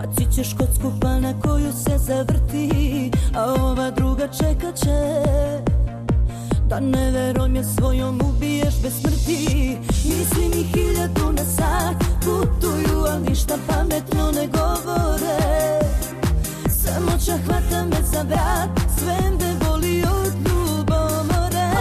Bacit ćeš kocku pa na koju se zavrti, a ova druga čekat će da neverom je svojom ubiješ bez smrti. Misli mi 1000 na sat putuju, al ništa pametno ne govore. Samoća hvata me za vrat, sve me boli od ljubomore.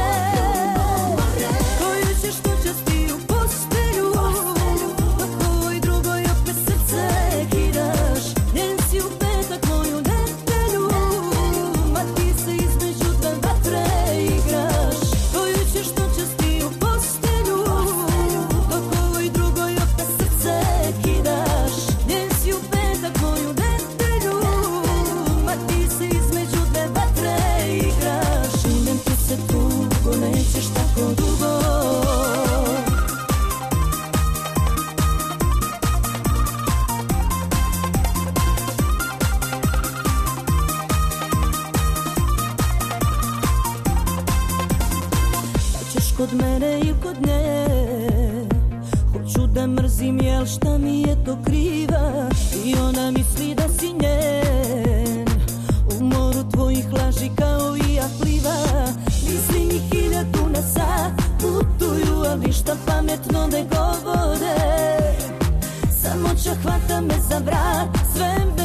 Koju ćeš počasti u postelju, dok ovoj drugoj opet srce kidaš. Njen si u petak moju nedelju, ma ti se između dve vatre igraš. Koju ćeš počasti u postelju, dok ovoj drugoj opet srce kidaš. Njen si u petak moju nedelju, ma ti se između dve vatre igraš. Idem ti se tugo, nećeš tako dugo. Ćeš kod mene i kod nje, hoću da mrzim, jel šta mi je to kriva? I ona misli da si njen, u moru tvojih laži kao i ja pliva. Misli mi 1000 na sat putuju, al ništa pametno ne govore. Samoća hvata me za vrat, sve